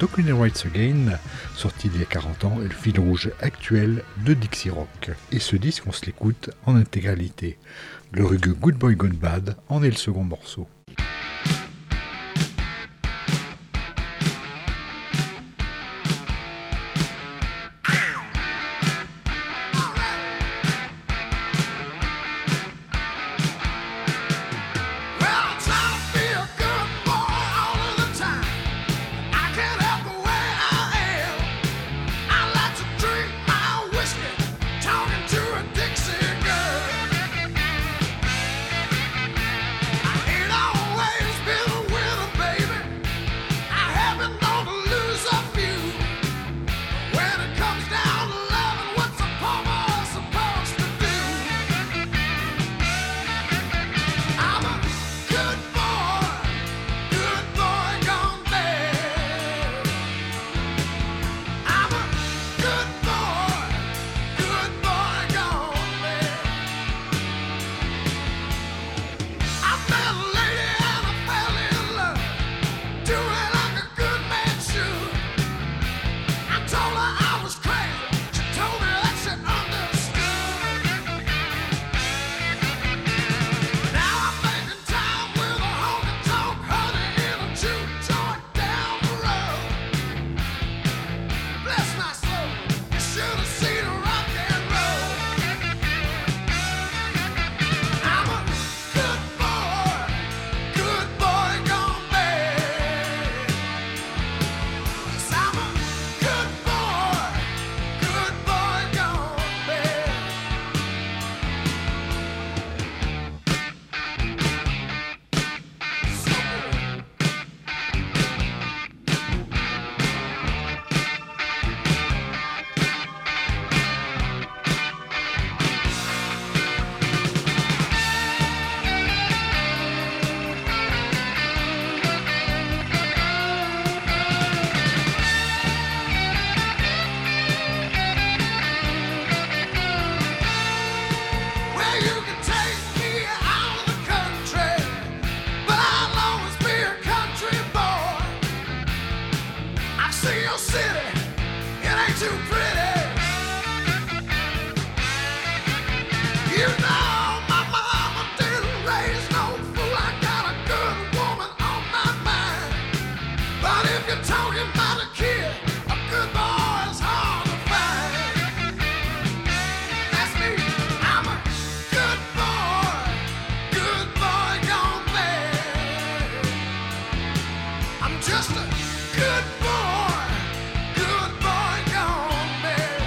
Talking Rights Again, sorti il y a 40 ans, est le fil rouge actuel de Dixie Rock. Et ce disque, on se l'écoute en intégralité. Le rugueux Good Boy Gone Bad en est le second morceau. Just a good boy gone bad.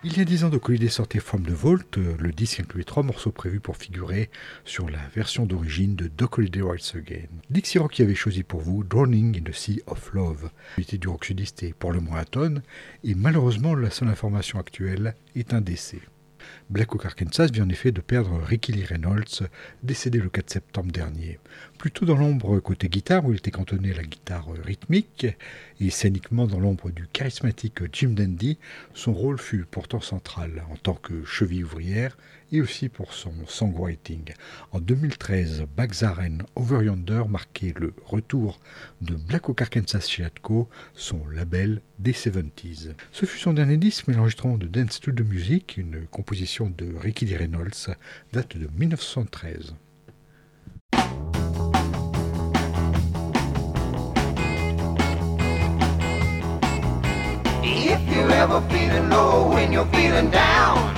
Il y a 10 ans, Doc Holliday sortait From the Vault. Le disque incluait 3 morceaux prévus pour figurer sur la version d'origine de Doc Holliday Writes Again. Dixie Rock y avait choisi pour vous Drowning in the Sea of Love. L'actualité du rock sudiste est pour le moins atone, et malheureusement la seule information actuelle est un décès. Black Oak Arkansas vient en effet de perdre Ricky Lee Reynolds, décédé le 4 septembre dernier. Plutôt dans l'ombre côté guitare, où il était cantonné à la guitare rythmique, et scéniquement dans l'ombre du charismatique Jim Dandy, son rôle fut pourtant central en tant que cheville ouvrière et aussi pour son songwriting. En 2013, Backzaren Over Yonder marquait le retour de Black Oak Arkansas chez Atco, son label des 70s. Ce fut son dernier disque, mais l'enregistrement de Dance to the Music, une composition de Ricky Lee Reynolds, date de 1973. If you're ever feeling low when you're feeling down,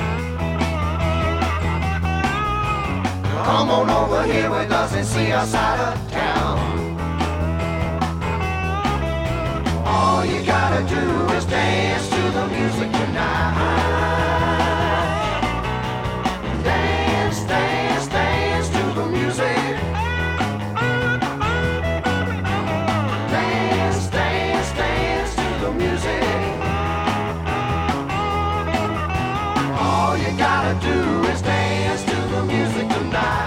come on over here with us and see us out of town. All you gotta do is dance to the music tonight. Dance, dance, dance to the music. Dance, dance, dance to the music. All you gotta do is dance to the music tonight.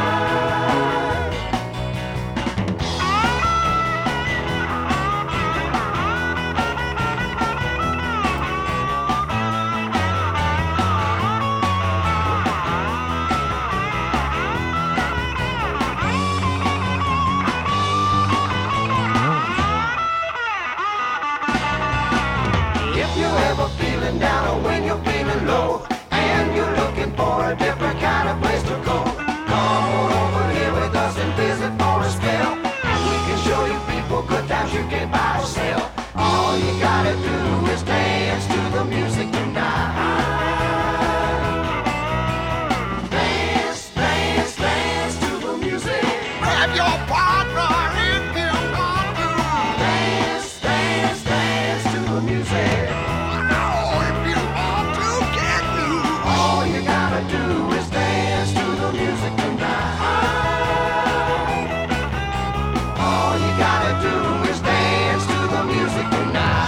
If you're ever feeling down or when you're feeling low, and you're looking for a different kind of place to go, come on over here with us and visit for a spell. And we can show you people good times you can buy or sell. All you gotta do is dance to the music tonight. Dance, dance, dance to the music. Grab your partner if you want to. Dance, dance, dance to the music. All you gotta do is dance to the music tonight. All you gotta do is dance to the music tonight.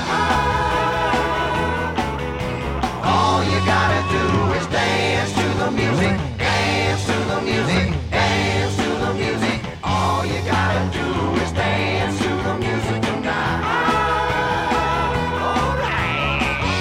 All you gotta do is dance to the music, dance to the music, dance to the music. All you gotta do is dance to the music tonight. All right.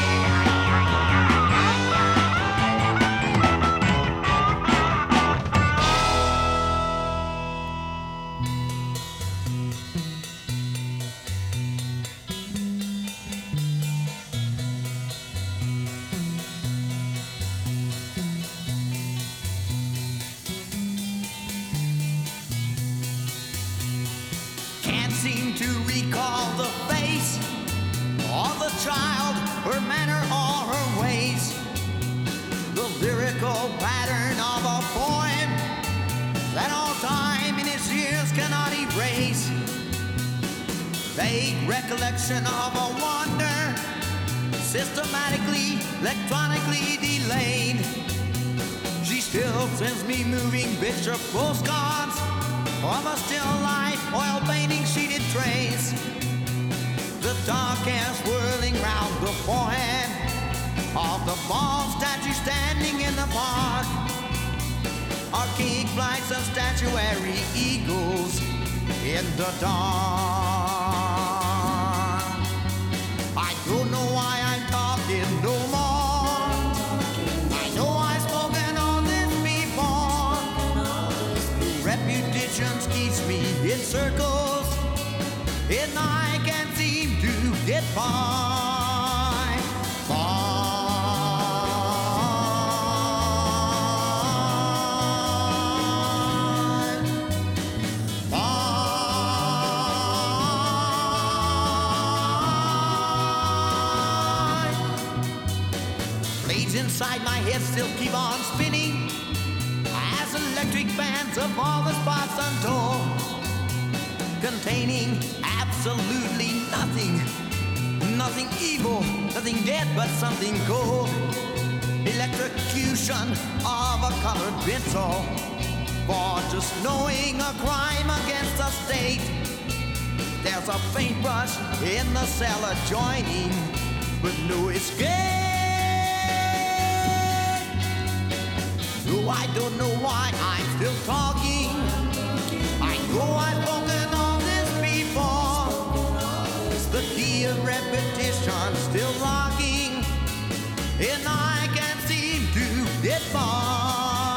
Can't seem to recall the face or the child, her manner or her ways. The lyrical pattern of a poem that all time in its years cannot erase. Vague recollection of a wonder, systematically, electronically delayed. She still sends me moving picture postcards of a still life, oil painting sheeted trays. The dark hair swirling round the forehead of the bald statue standing in the park. Arcane flights of statuary eagles in the dark. I don't know why I'm talking no more. I know I've spoken on this before. Reputation keeps me in circles, and I can't seem to get by. Blades inside my head still keep on spinning as electric bands of all the spots untold, containing absolutely nothing. Nothing evil, nothing dead, but something cold. electrocution of a colored pencil for just knowing a crime against the state. There's a paintbrush in the cellar joining, but no escape. No, I don't know why I'm still talking. I know I've spoken on this before. It's the key of repetition still locking, and I can't seem to get by.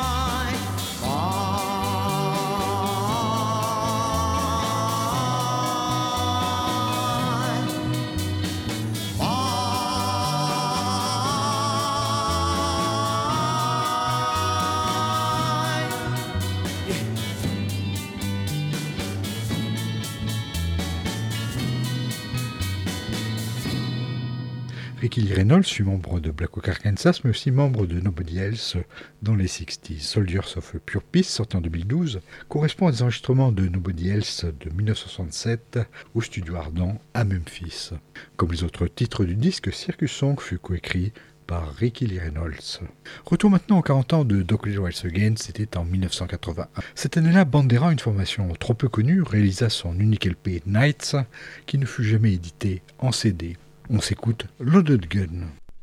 Ricky Lee Reynolds fut membre de Black Oak Arkansas, mais aussi membre de Nobody Else dans les 60s. Soldiers of Pure Peace, sorti en 2012, correspond à des enregistrements de Nobody Else de 1967 au studio Ardent à Memphis. Comme les autres titres du disque, Circus Song fut coécrit par Ricky Lee Reynolds. Retour maintenant aux 40 ans de Doc Little Rise Again, c'était en 1981. Cette année-là, Bandera, une formation trop peu connue, réalisa son unique LP Nights, qui ne fut jamais édité en CD. On s'écoute Loaded Gun.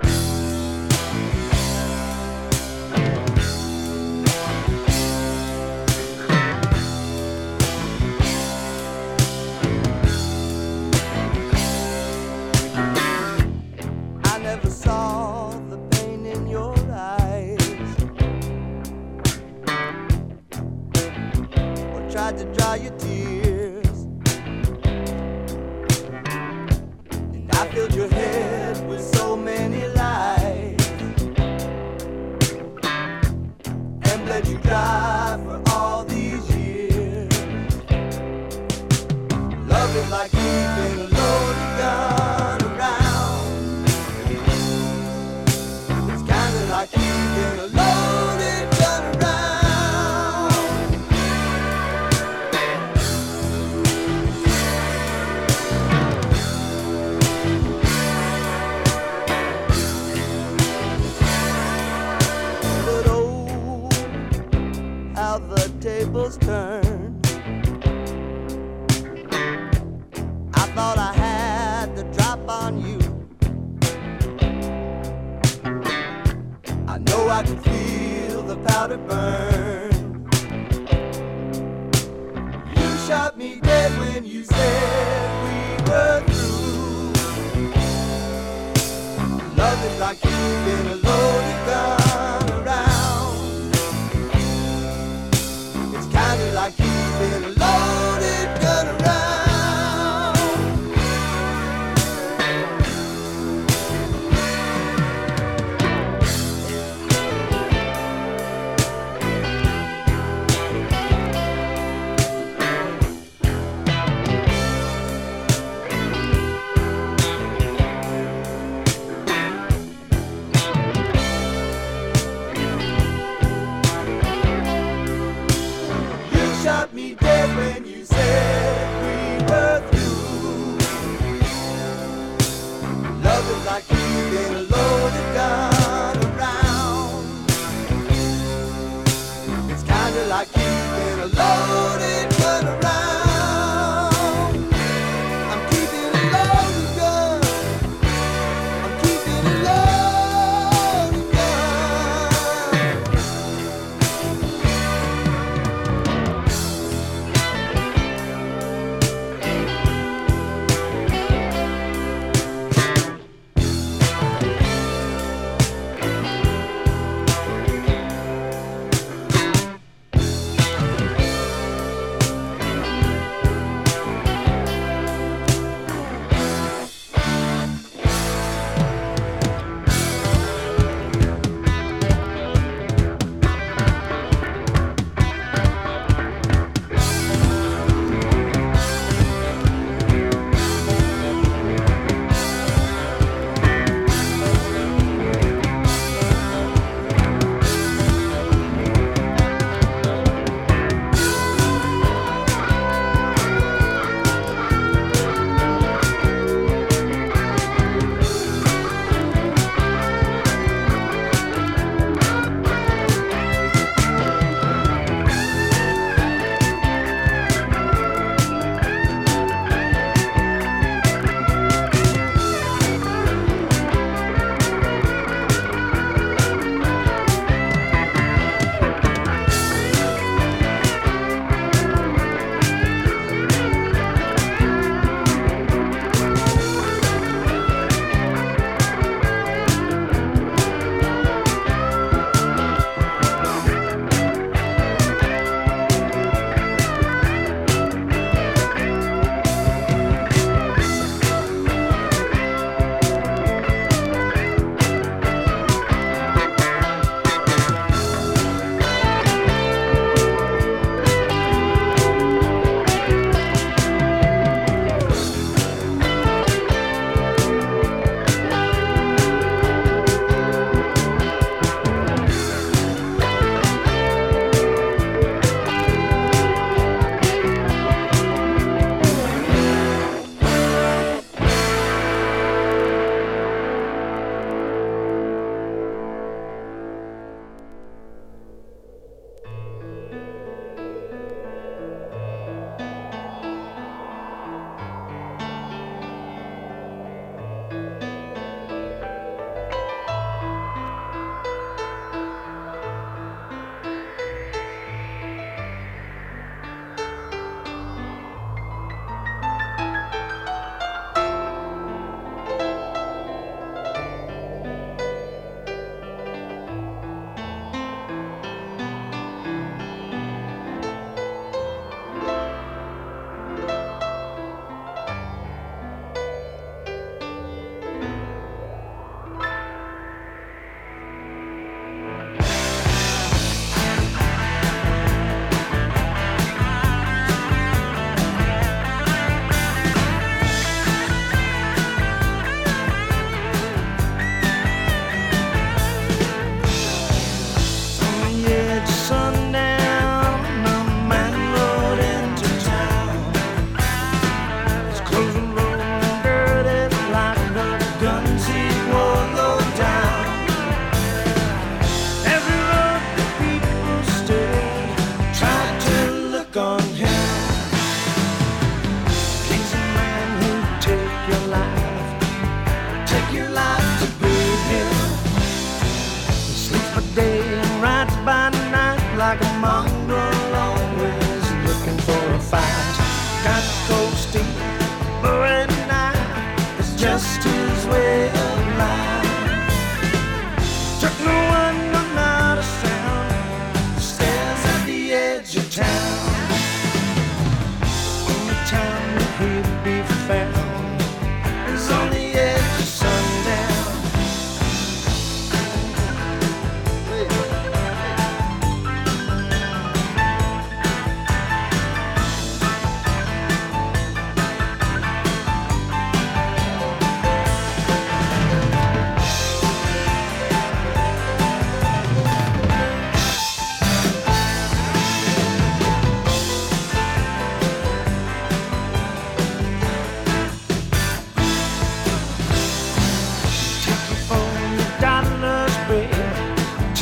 I never saw the pain in your eyes, or tried to dry your tears. I filled your head with so many lies and bled you dry for all these years. Love is like keeping a loaded gun around. It's kinda like keeping a loaded gun around. The tables turn. I thought I had the drop on you. I know I can feel the powder burn. You shot me dead when you said we were through. Love is like keeping a loaded gun around. Kinda like keeping a loaded gun around. Shot me dead when you said we were through. Love is like keeping a loaded gun around. It's kinda like keeping a loaded gun around. I'm keeping a loaded gun. I'm keeping a loaded gun.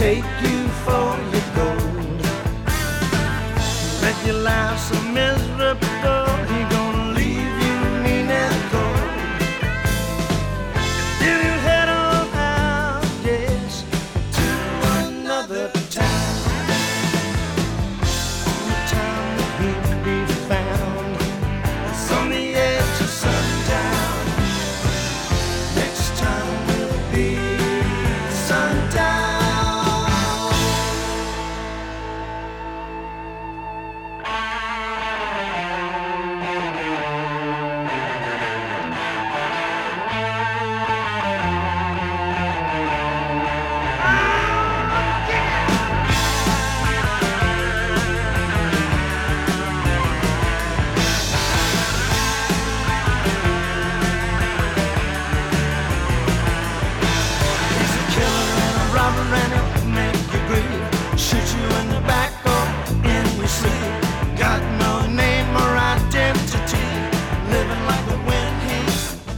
take you for your gold. Make your life so miserable, he gonna leave you mean and cold. Till you head on out, yes, to another town. The town that he'll be found is on the edge of sundown. Next time will be sundown. He's a killer and a robber and he'll make you grieve. Shoot you in the back or in your sleep. Got no name or identity. Living like the wind he's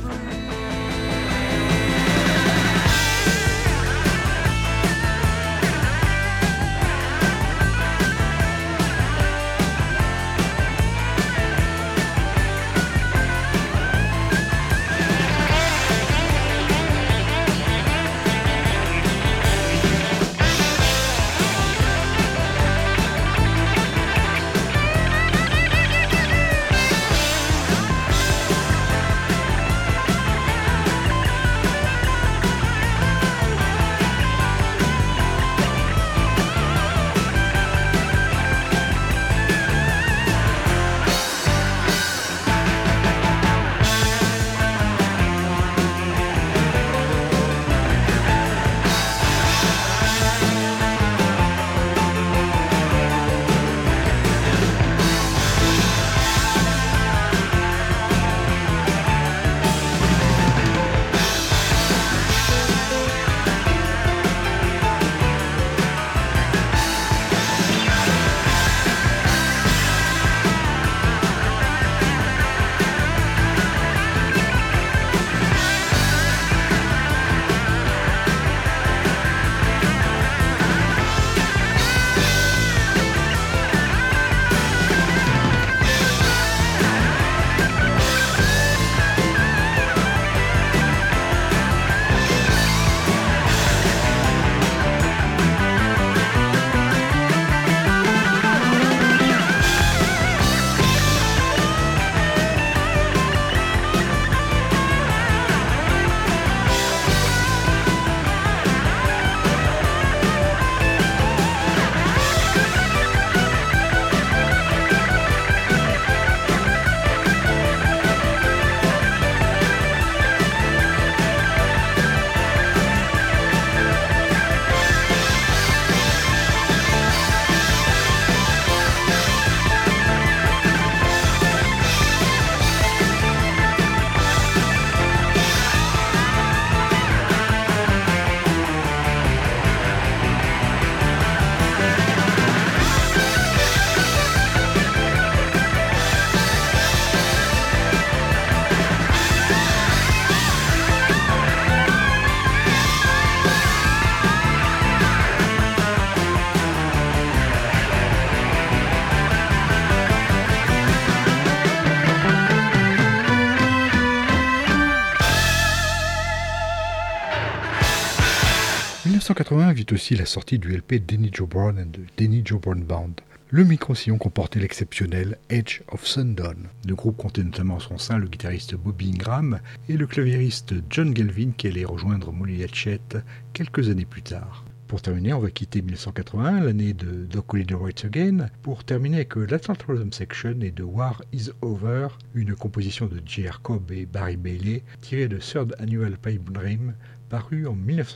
En 1981 vit aussi la sortie du LP Denny Joe Brown and the Denny Joe Brown Band. Le micro-sillon comportait l'exceptionnel Edge of Sundown. Le groupe comptait notamment en son sein le guitariste Bobby Ingram et le claviériste John Galvin qui allait rejoindre Molly Hatchet quelques années plus tard. Pour terminer, on va quitter 1981, l'année de Doc Holliday Writes Again, pour terminer avec l'Atlanta Rhythm Section et de War Is Over, une composition de J.R. Cobb et Barry Bailey, tirée de Third Annual Pipe Dream, paru en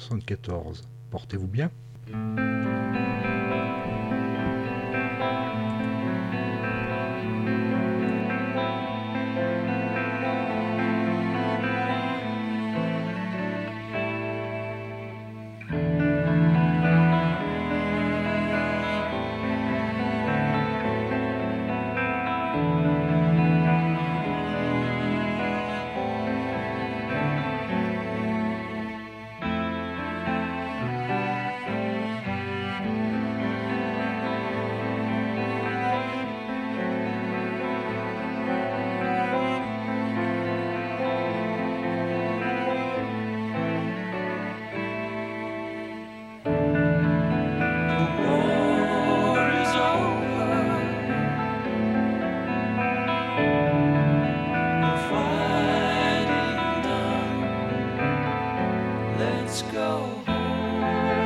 1974. Portez-vous bien. go home.